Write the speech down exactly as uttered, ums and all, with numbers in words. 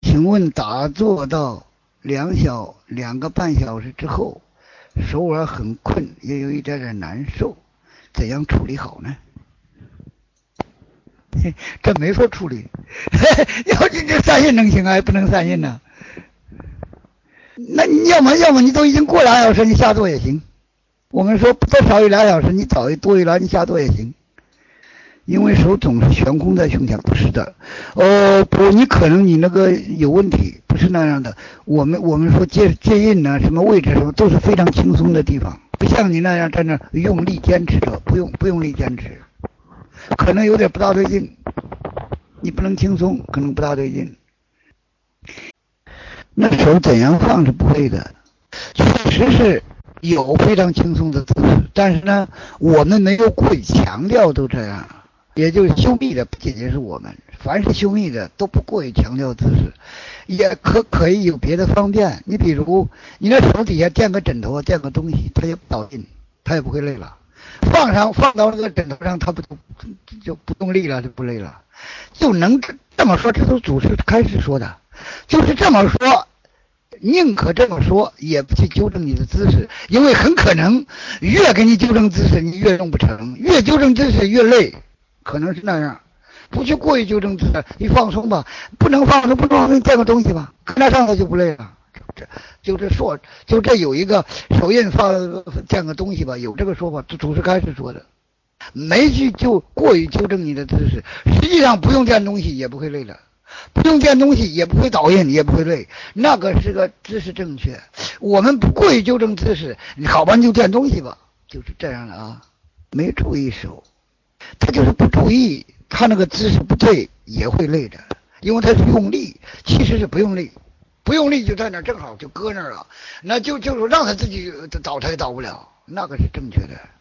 请问打坐到两小两个半小时之后，手腕很困，也有一点点难受，怎样处理好呢？这没法处理，要这这散印能行啊，还不能散印呢？那你要么要么你都已经过俩小时，你下坐也行。我们说不少于俩小时，你早一多一来，你下坐也行。因为手总是悬空在胸前，不是的。哦，不，你可能你那个有问题，不是那样的。我们我们说接接印呢，什么位置什么都是非常轻松的地方，不像你那样在那用力坚持着，不用不用力坚持，可能有点不大对劲。你不能轻松，可能不大对劲。那手怎样放是不会的，确实是有非常轻松的姿势，但是呢，我们没有过于强调都这样。也就是修密的不仅仅是我们，凡是修密的都不过于强调姿势，也可可以有别的方便。你比如你那手底下垫个枕头，垫个东西，它也不倒劲，它也不会累了。放上放到那个枕头上，它不就就不用力了，就不累了。就能这么说，这都祖师开始说的，就是这么说。宁可这么说，也不去纠正你的姿势，因为很可能越给你纠正姿势，你越用不成；越纠正姿势越累，可能是那样。不去过于纠正姿势，你放松吧，不能放松，不放松，垫个东西吧，搁那上头就不累了。这就这说，就这有一个手印放垫个东西吧，有这个说法，祖师开始说的，没去就过于纠正你的姿势，实际上不用垫东西也不会累了。不用垫东西也不会倒印，也不会累，那个是个姿势正确。我们不过于纠正姿势，好吧，你就垫东西吧，就是这样的啊。没注意手，他就是不注意，他那个姿势不对也会累的，因为他是用力，其实是不用力，不用力就在那儿正好就搁那儿了，那就就是让他自己倒他也倒不了，那个是正确的。